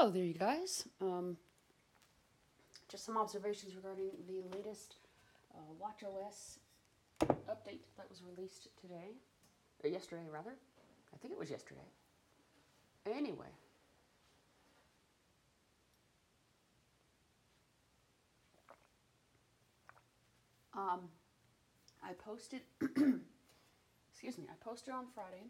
So there you guys. Just some observations regarding the latest WatchOS update that was released today, or yesterday rather. I think it was yesterday. Anyway, I posted. Excuse me. I posted on Friday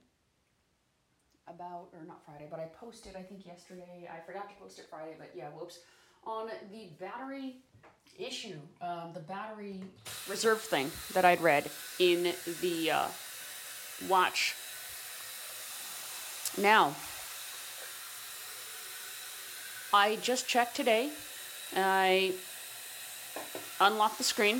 or not Friday, but I posted, I think, yesterday. I forgot to post it Friday, but yeah, whoops. On the battery issue, the battery reserve thing that I'd read in the watch. Now, I just checked today. I unlocked the screen.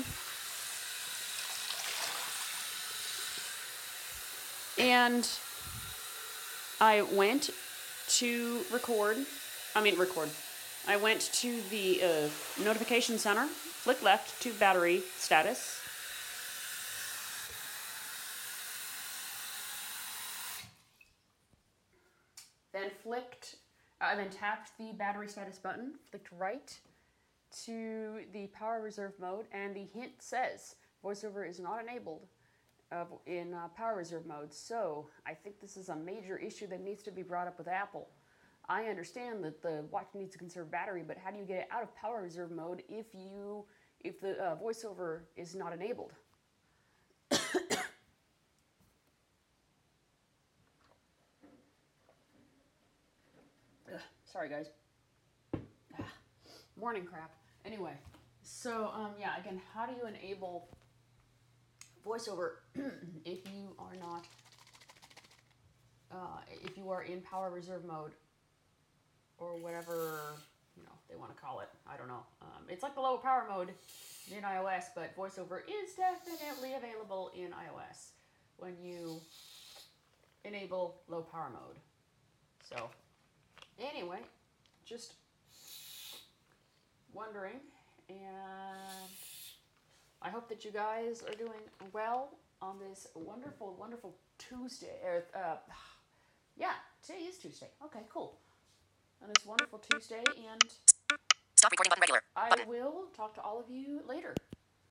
And I went to record. I went to the notification center, flick left to battery status. Then tapped the battery status button, flicked right to the power reserve mode, and the hint says VoiceOver is not enabled in power reserve mode. So I think this is a major issue that needs to be brought up with Apple. I understand that the watch needs to conserve battery, but how do you get it out of power reserve mode if the VoiceOver is not enabled? Sorry, guys. Morning crap. Anyway, so yeah, again, how do you enable VoiceOver if you are not, if you are in power reserve mode, or whatever they want to call it? I don't know. It's like the low power mode in iOS, but VoiceOver is definitely available in iOS when you enable low power mode. So anyway, just wondering, and I hope that you guys are doing well on this wonderful, wonderful Tuesday. Yeah, today is Tuesday. Okay, cool. On this wonderful Tuesday, and Stop recording button regular. I will talk to all of you later.